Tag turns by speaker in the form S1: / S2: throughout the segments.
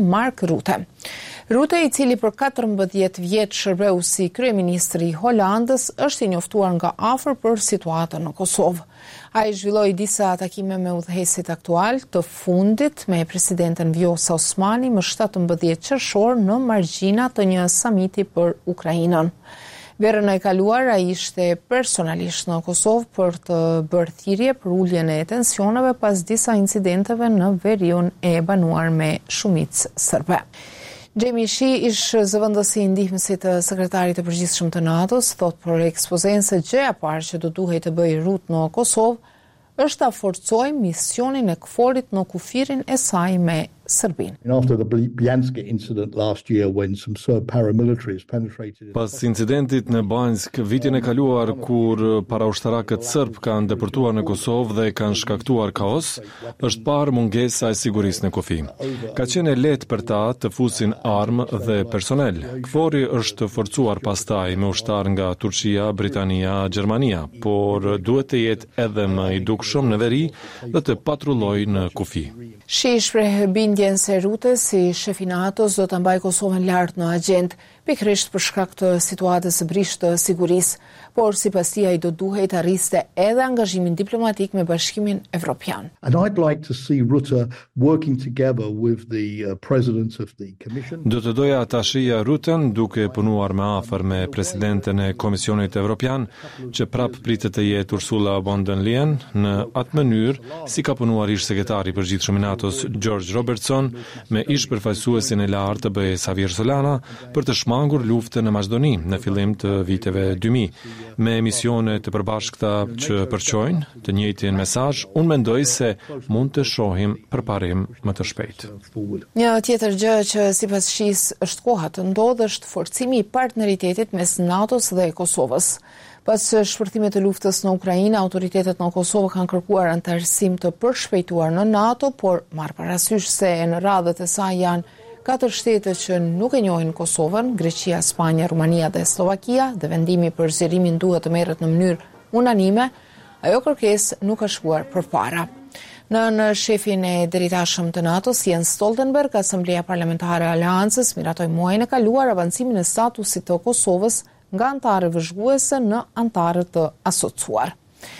S1: Mark Rutte. Rutte, i cili për 14 vjet shërbeu si kryeministri i Holandës, është i njoftuar nga afër për situatën në Kosovë. Ai zhvilloi disa takime me udhëheqësit aktual, të fundit me presidenten Vjosa Osmani më 17 qershor në margjina të një samiti për Ukrainën. Verën e kaluar, ai ishte personalisht në Kosovë për të bërë thirrje për uljen e tensioneve pas disa incidenteve në veriun e banuar me shumicë serbe. Jamie Shea, ish zëvendësi i ndihmësit të sekretarit të përgjithshëm të NATO-s, thot për ekspozen se gjëja e parë që do duhej të bëjë Rutte në Kosovë është ta forcojë misionin e KFOR-it në kufirin e saj me Serbinë.
S2: After the Bryansk incident last year when some Serb paramilitaries penetrated.
S3: Pas incidentit në Banjsk vitin e kaluar kur paraushtarakët serb kanë depërtuar në Kosovë dhe kanë shkaktuar kaos, është parë mungesa e sigurisë në kufi. Ka qenë lehtë për ta të fusin armë dhe personel. KFOR-i është forcuar pastaj me ushtar nga Turqia, Britania, Gjermania, por duhet të jetë edhe më i dukshëm në veri dhe të patrullojë në kufi.
S1: Shi shpreh bindjen se Rutte si shefi NATO-s do të mbajë Kosovën lart në agjendë, pikërisht për shkak të situatës së brishtë të sigurisë, por sipas tij ai do duhej të arriste edhe angazhimin diplomatik me Bashkimin Evropian.
S2: And I'd like to see Rutte working together with the president of the Commission.
S3: Do të doja ta shija Rutten duke punuar më afër me presidenten e Komisionit Evropian, që prap pritet të jetë Ursula von der Leyen, në atë mënyrë si ka punuar ish sekretari i përgjithshëm i NATO-s George Robertson me ish përfaqësuesin e lartë të BE-s Javier Solana për të shmangur luftën në Maqedoni në fillim të viteve 2000. Me misione të përbashkëta që përqojnë të njëjtin mesazh, unë mendoj se mund të shohim përparim më të shpejt.
S1: Një tjetër gjë që sipas Shis është koha të ndodhë është forcimi i partneritetit mes NATO-s dhe Kosovës. Pas shpërthimit të luftës në Ukrainë, autoritetet në Kosovë kanë kërkuar anëtarësim të përshpejtuar në NATO, por marr parasysh se në radhët e saj janë 4 shtete që nuk e njohin Kosovën, Greqia, Spanja, Rumania dhe Slovakia, dhe vendimi për zgjerimin duhet të merret në mënyrë unanime, ajo kërkesë nuk ka shkuar përpara. Në shefin e deritashëm të NATO-s, Jens Stoltenberg, Asambleja Parlamentare e Aleancës miratoi muajin e kaluar avancimin e statusit të Kosovës nga antare vëzhguese në antare të asociuar.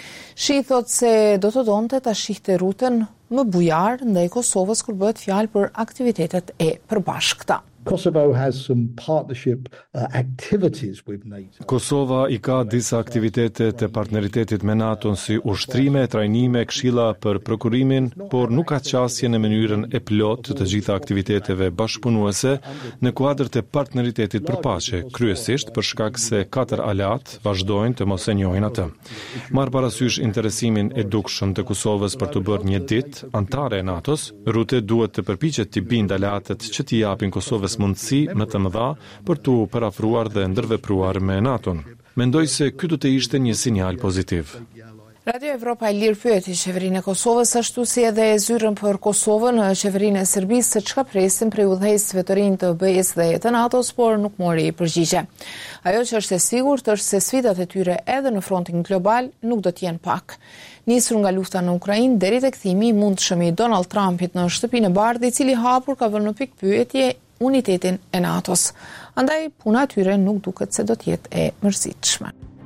S1: Shi thot se do të donte ta shihte Rutten më bujar ndaj Kosovës kur bëhet fjalë për aktivitetet e përbashkëta.
S2: Kosovo has some partnership activities with NATO.
S3: Kosova i ka disa aktivitete të partneritetit me NATO si ushtrime, trajnime, këshilla për prokurimin, por nuk ka qasje në mënyrën e plot të gjitha aktiviteteve bashkëpunuese në kuadër të partneritetit për paqe, kryesisht për shkak se 4 aleat vazhdojnë të mos e njohin atë. Marr parasysh interesimin e dukshëm të Kosovës për të bërë një ditë antare e NATO-s, Rutte duhet të përpiqet të bindë aleatët që t'i japin Kosovës mundësi më të mëdha për t'u parafruar dhe ndërvepruar me NATO-n. Mendoj se ky do të ishte një sinjal pozitiv.
S1: Radio Evropa e Lirë pyeti qeverinë e Kosovës, ashtu si edhe e zyrën për Kosovën, qeverinë e Serbisë, se çka presin prej udhëheqësve të rinj të BE-s dhe të NATO-s, por nuk mori përgjigje. Ajo që është e sigurt është se sfidat e tyre edhe në frontin global nuk do të jenë pak. Nisur nga lufta në Ukrainë deri tek kthimi i mundshëm i Donald Trumpit në shtëpinë e bardhë, i cili hapur ka vënë në pikë pyetje unitetin e NATO-s. Andaj puna e tyre nuk duket se do të jetë e mërzitshme.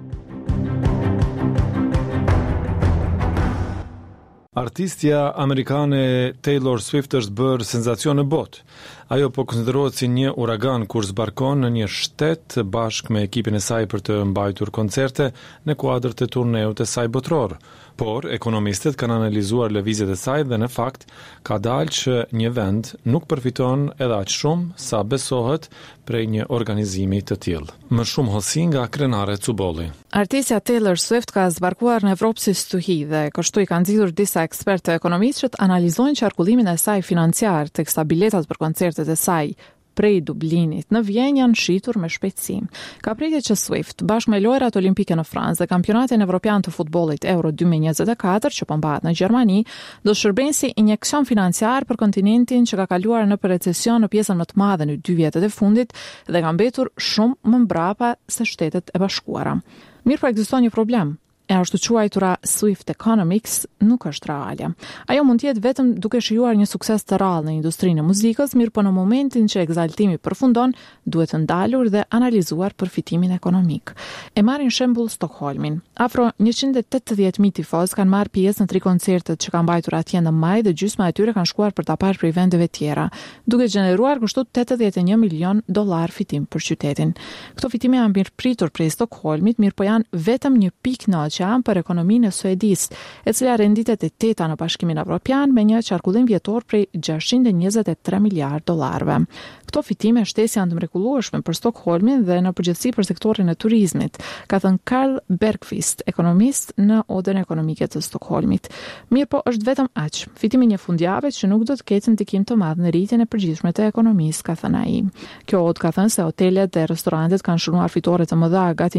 S3: Artistja amerikane Taylor Swift është bërë senzacion në botë. Ajo po konsiderohet si një uragan kur zbarkon në një shtet bashkë me ekipin e saj për të mbajtur koncerte në kuadër të turneut të saj botror. Por ekonomistët kanë analizuar lëvizjet e saj dhe në fakt ka dalë që një vend nuk përfiton edhe aq shumë sa besohet prej një organizimi të tillë. Më shumë hollësi nga krenaret Cubolli.
S4: Artistja Taylor Swift ka zbarkuar në Evropë si stuhi dhe kështu i kanë nxjerrur disa ekspertë ekonomistë që analizojnë qarkullimin e saj financiar, teksa biletat për koncertet e saj prej Dublinit në Vjenë janë shitur me shpejtësi. Ka pritur që Swift, bashkë me lojrat olimpike në Francë dhe kampionatin evropian të futbollit Euro 2024 që po mbahet në Gjermani, do shërbejnë si injeksion financiar për kontinentin që ka kaluar në recesion në pjesën më të madhe në 2 vjetet e fundit dhe ka mbetur shumë më mbrapa se Shtetet e Bashkuara. Mirë, po ekziston një problem. e ashtu quajtura Swift Economics nuk është reale. Ajo mund të jetë vetëm duke shijuar një sukses të rrallë në industrinë e muzikës, mirë po në momentin që egzaltimi përfundon, duhet të ndalur dhe analizuar përfitimin ekonomik. E marrin shembull Stockholmin. Afro 180.000 tifoz kanë marrë pjesë në 3 koncertet që kanë mbajtur atje në maj dhe gjysma e tyre kanë shkuar për ta parë prej vendeve tjera, duke gjeneruar kështu $81 milion fitim për qytetin. Këto fitime janë mirëpritur prej Stockholmit, mirë po janë vetëm një pikë në oqean për ekonominë e Suedisë, e cila renditet e teta në Bashkimin Evropian me një qarkullim vjetor prej $623 miliardë. Këto fitime shtesë janë të mrekullueshme për Stockholmin dhe në përgjithësi për sektorin e turizmit, ka thënë Karl Bergqvist, ekonomist në Odën Ekonomike të Stockholmit. Mirë po është vetëm aq. Fitimi një fundjavë që nuk do të ketë ndikim të madh në rritjen e përgjithshme të ekonomisë, ka thënë ai. Kjo odë ka thënë se hotelet dhe restorantet kanë shënuar fitore të mëdha, gati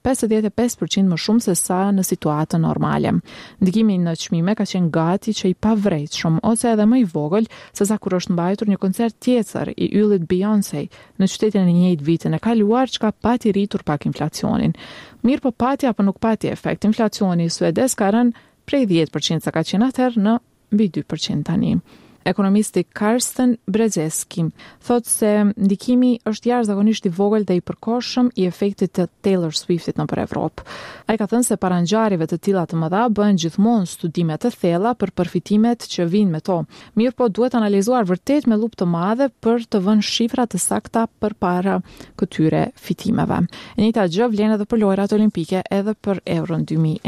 S4: 155% më shumë se sa në situatën normale. Ndikimi në çmime ka qenë gati që i pavrejtshëm ose edhe më i vogël se sa kur është mbajtur një koncert tjetër i yllit Beyoncé në qytetin e njëjtë vitin e kaluar, çka pati rritur pak inflacionin. Mirë po pati apo nuk pati efekt, inflacioni suedez ka rënë prej 10% sa ka qenë atëherë në mbi 2% tani. Ekonomisti Karsten Brzezinski thotë se ndikimi është jashtëzakonisht i vogël dhe i përkohshëm i efektit të Taylor Swiftit nëpër Evropë. Ai ka thënë se para ngjarjeve të tilla të mëdha bëhen gjithmonë studime të thella për përfitimet që vijnë me to. Mirë po duhet analizuar vërtet me lupë të madhe për të vënë shifra të sakta përpara këtyre fitimeve. E njëjta gjë vlen edhe për lojrat olimpike edhe për Euron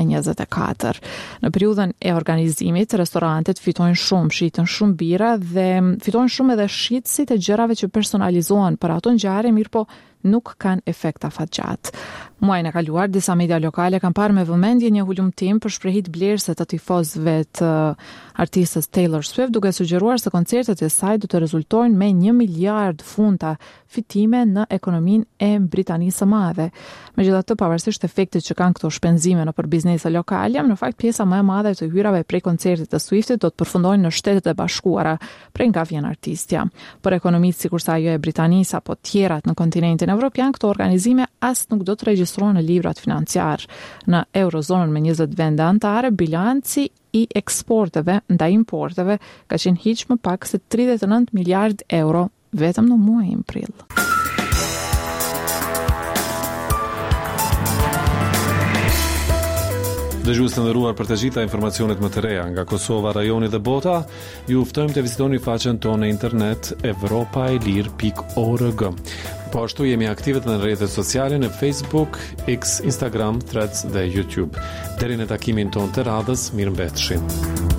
S4: 2024. Në periudhën e organizimit, restorantet fitojnë shumë, shitën shumë bira dhe fitojnë shumë edhe shitësit e gjërave që personalizohen për ato ngjarje, mirë po nuk kanë efekt afatgjat. Muajin e kaluar, disa media lokale kanë parë me vëmendje një hulumtim për shprehit blerëse të tifozëve të artistës Taylor Swift, duke sugjeruar se koncertet e saj do të rezultojnë me 1 miliard funta fitime në ekonominë e Britanisë së Madhe. Megjithatë, pavarësisht efektit që kanë këto shpenzime nëpër biznese lokale, në fakt pjesa më e madhe të hyrave prej koncertit të Swiftit do të përfundojnë në Shtetet e Bashkuara, prej nga vjen artistja. Për ekonomistë sikurse ajo e Britanisë apo tjerat në kontinentin evropian, këto organizime as nuk do të regjistrohen në livrat financiar. Në eurozonën me 20 vende anëtare, bilanci i eksporteve ndaj importeve ka qenë hiç më pak se 39 miliard euro vetëm në muajin prill.
S3: Dëgjues të nderuar, për të gjitha informacionet më të reja nga Kosova, rajoni dhe bota, ju ftojmë të vizitoni faqen tonë në internet evropaelir.org. Po ashtu jemi aktive në rrjetet sociale në Facebook, X, Instagram, Threads dhe YouTube. Deri në takimin tonë të radhës, mirëmbëfshim.